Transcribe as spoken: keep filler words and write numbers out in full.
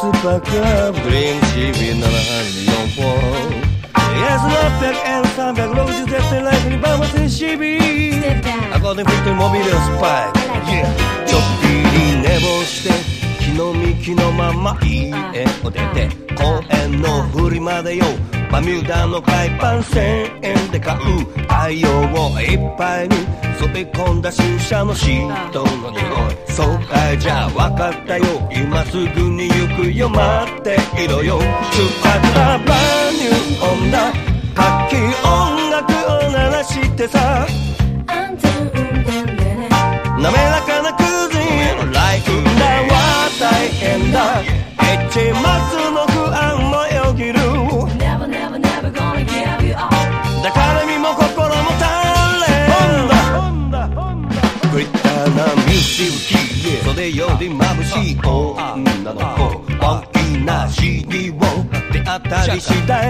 パークラブドリンク シービーななはちよん エスろっぴゃくえんさんびゃくろくじゅう絶対ライフにバーマス シービー アコーディングフィットモビルスパイク、yeah、ちょっぴり寝坊して気の身気のまま家を出て公園のフリマでよバミューダの海パンせんえんで買う太陽をいっぱいに添え込んだ新車のシートの匂いそうかいじゃあ分かったよ今すぐに行くよ待っていろよ出発だブランニューオンだかっきい音楽を鳴らしてさ安全運転でね滑らかなクルージングライフだわ大変だ一末の不安もよぎる Never, never, never gonna give you up だから身も心も鍛錬グリッターなミュージックそれより眩しい女の子大きな シーディー を手当たり次第